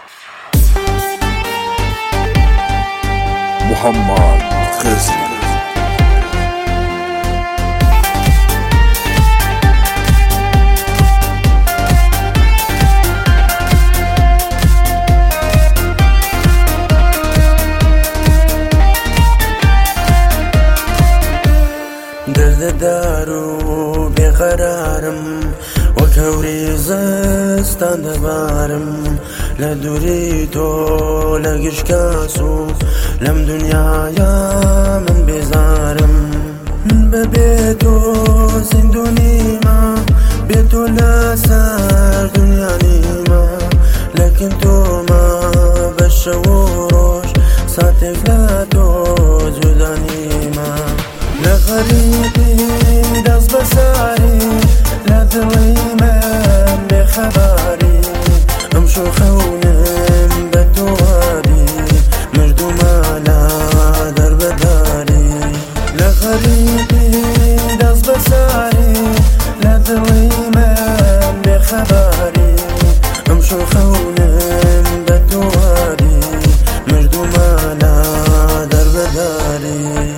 محمد خزي درد دارو بقرارم وكوري زستان دبارم لدوري تو لقش كاسو لم دنيايا من بزارم من ببيتو زندوني ما بيتو لا سار دنيا نيما لكن تو ما بشوروش ساتك لا تو جداني ما لغريبي دز بساري لدلي من بخباري امشو خونم بتوابي مردوم على درب داري لغريبي دز بساري لدلي من بخباري امشو خونم بتوابي مردوم على درب داري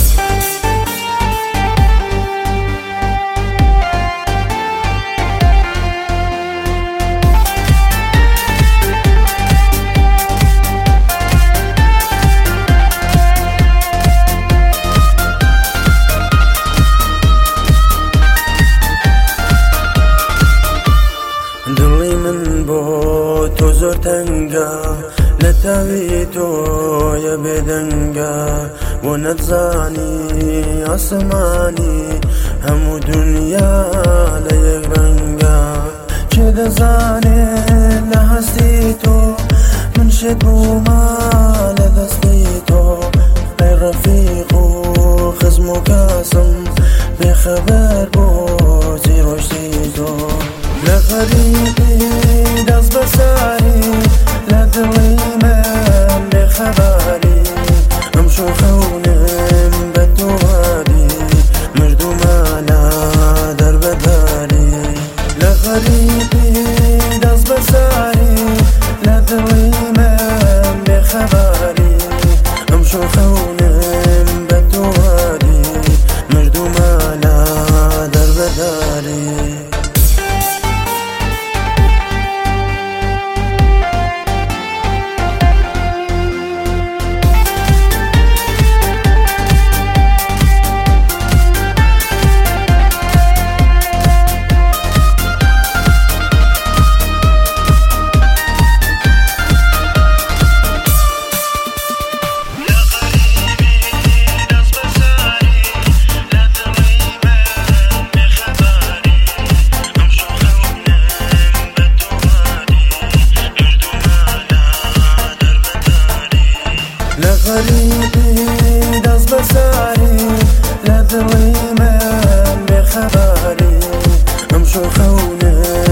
تو زور تنگا لتاوی تو یا بدنگا و نتزانی آسمانی همو دنیا لیک رنگا چه دزانی لحستی تو من شد بوما لدستی تو ای رفیق و خزم و کاسم بخبر بوزی رشتی تو لغريبي دز بساري لدلي من بخباري امشو خونم بتوابي مردوم على درب داري لغريبي دز بساري لدلي من بخباري امشو خونم بتوابي مردوم على درب داري لغريبي دز بساري لدلي من بخباري امشو خونم